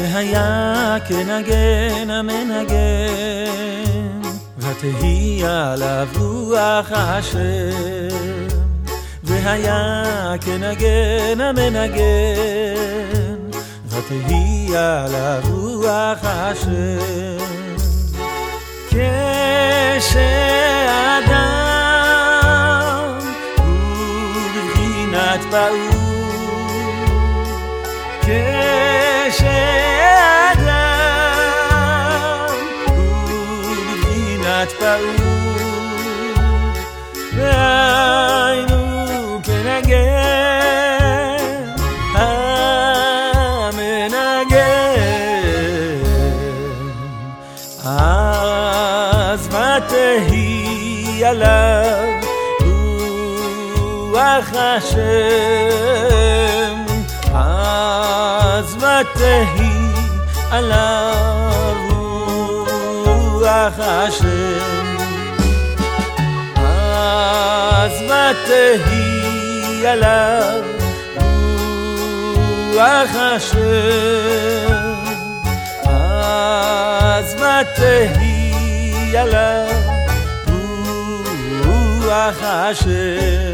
והיה כנגן המנגן, ותהי עליו רוח השם. והיה כנגן המנגן, ותהי עליו רוח השם. כשאדם הוא בבחינת פעור, כשאדם הוא בבחינת פעור, והיינו כנגן המנגן, אז ותהי עליו רוח השם, אז ותהי עליו רוח השם, אז ותהי עליו רוח השם, אז ותהי עליו רוח השם.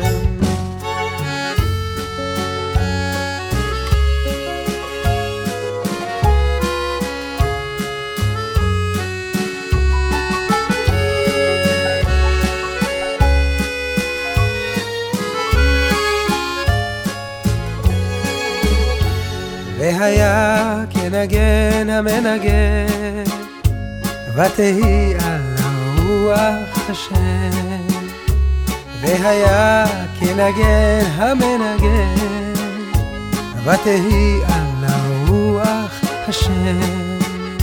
והיה כנגן המנגן, ותהי עליו רוח השם. והיה כנגן המנגן, ותהי עליו רוח השם.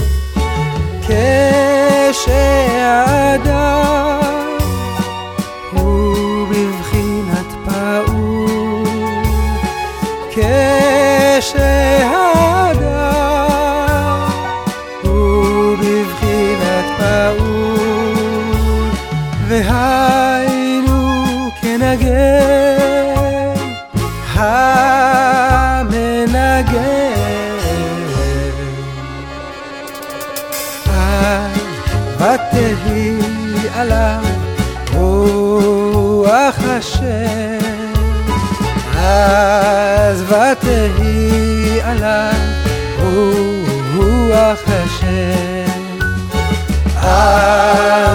כשאדם הוא בבחינת פעור, כשאדם הוא בבחינת פעור, והיינו כנגן המנגן, אז ותהי עליו רוח השם, אז ותהי עליו רוח השם,